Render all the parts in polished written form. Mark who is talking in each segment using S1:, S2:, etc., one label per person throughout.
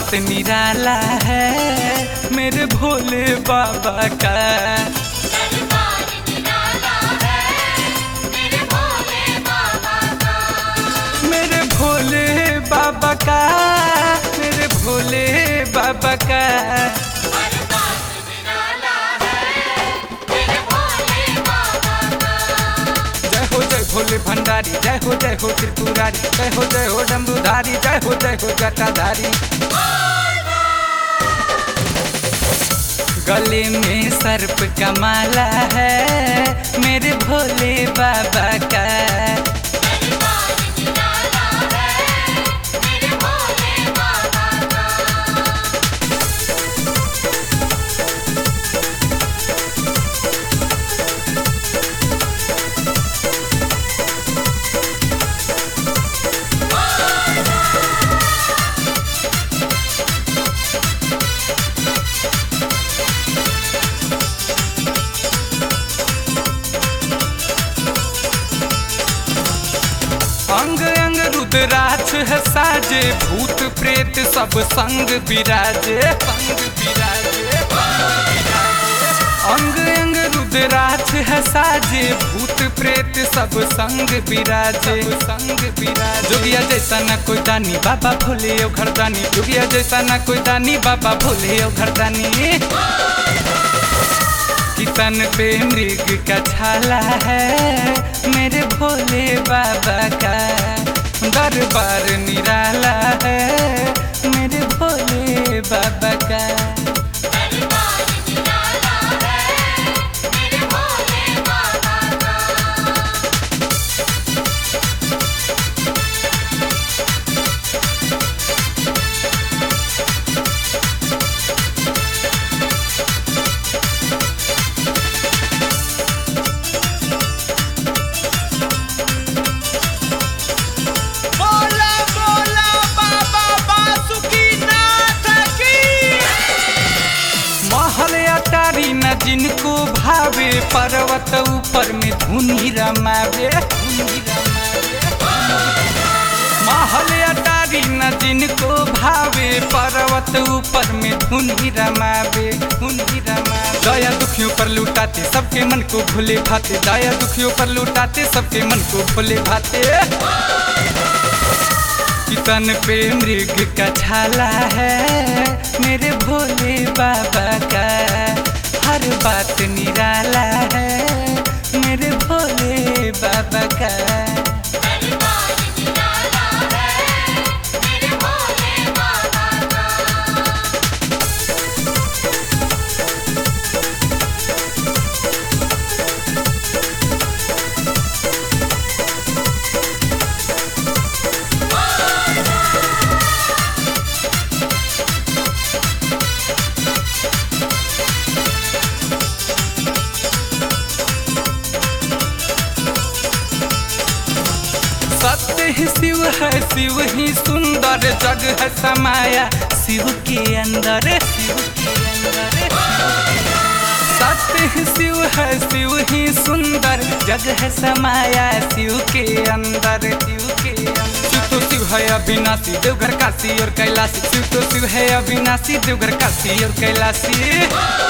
S1: बात निराला है मेरे भोले बाबा का।
S2: दरबार निराला है मेरे भोले बाबा का।
S1: मेरे भोले बाबा का, मेरे भोले बाबा का।
S2: दरबार निराला है मेरे भोले बाबा का।
S1: जय हो भोले भंडारी, जय हो त्रिपुरारी, जय हो डमरूधारी, जय हो जटाधारी। गले में सर्प का माला है मेरे भोले बाबा का।
S2: दरबार निराला है मेरे भोले बाबा का।
S1: अंग अंग रुद्राक्ष है साजे, भूत प्रेत सब संग विराजे, संग विराजे। अंग अंग रुद्राक्ष है साजे, भूत प्रेत सब संग विराजे, संग विराजे। जोगिया जैसा न कोई दानी बाबा भोले ओ घरदानी, जोगिया जैसा न कोई दानी बाबा भोले ओ घरदानी। कितन पे मृग का छाला है मेरे भोले बाबा का। दरबार निराला है मेरे भोले बाबा का।
S2: दरबार निराला है मेरे भोले बाबा का।
S1: बोला बोला बाबा बासुकीनाथ की। महल अटारी न जिनको भावे, पर्वत ऊपर में धुनी रमावे, धुनी रमावे। महल अटारी न जिनको भावे, पर्वत ऊपर में धुनी रमावे, धुनी रमावे। दया दुखियों पर लुटाते सबके मन को भोले भाते, दया दुखियों पर लुटाते सबके मन को भोले भाते। कितन पे मृग का छाला है मेरे भोले बाबा का। हर बात निराला है मेरे भोले बाबा का।
S2: दरबार निराला है मेरे भोले बाबा का।
S1: सत्य ही शिव है, शिव ही सुंदर, जग है समाया शिव के अंदर, शिव के अंदर। सत्य ही शिव है, शिव ही सुंदर, जग है समाया शिव के अंदर, शिव के अंदर। शिव तो शिव है अविनाशी, देवघर काशी और कैलाशी। शिव तो शिव है अविनाशी, देवघर काशी और कैलाशी।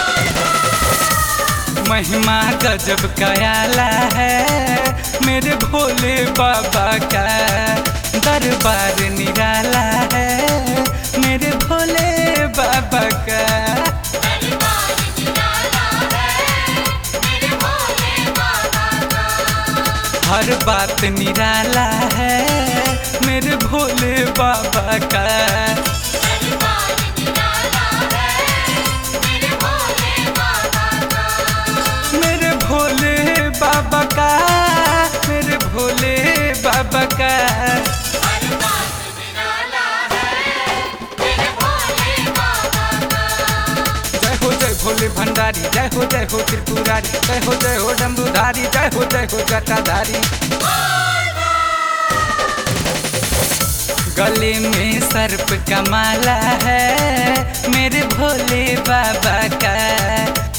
S1: महिमा गजब का आला है मेरे भोले बाबा का। दरबार निराला है मेरे भोले बाबा का।
S2: दरबार निराला है मेरे भोले बाबा का।
S1: हर बात निराला है मेरे भोले बाबा का।
S2: दरबार निराला है मेरे भोले बाबा का।
S1: मेरे भोले बाबा का, मेरे भोले बाबा का।
S2: दरबार निराला है मेरे भोले बाबा का।
S1: जय भोले भंडारी, जय हो त्रिपुरारी, जय हो डमरूधारी, जय हो जटाधारी। गले में सर्प का माला है मेरे भोले बाबा का।